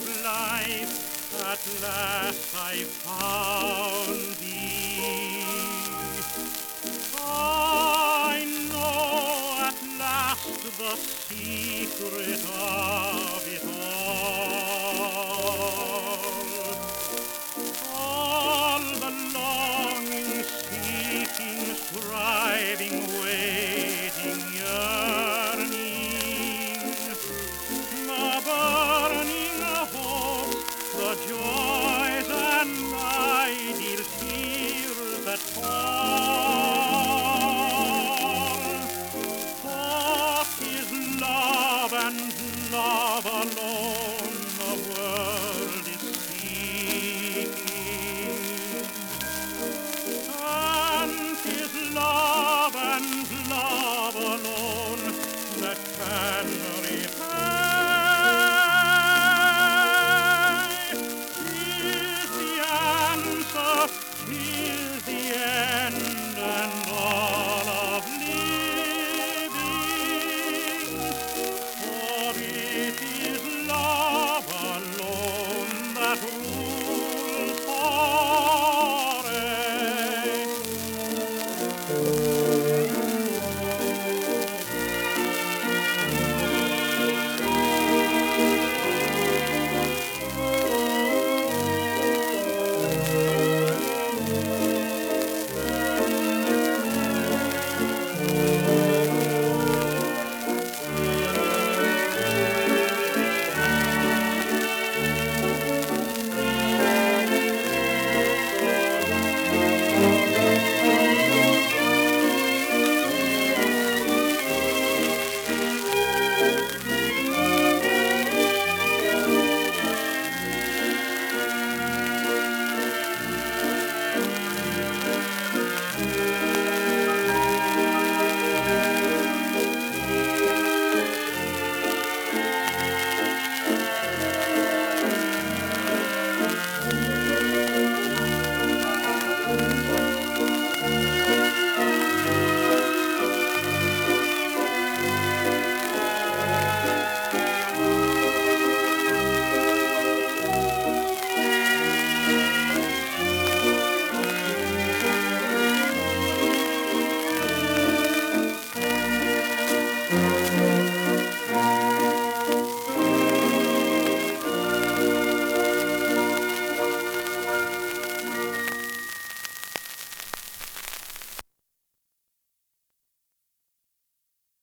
of life, at last I found thee. I know at last the secret of it all the longing, seeking, striving, waiting, yearning, the burning hopes, the joys and ideal tears that fall. For 'tis love and love alone the world is seeking, and 'tis love and love alone that can repay. 'Tis the answer, 'tis the end and all of living, for it is love alone that rules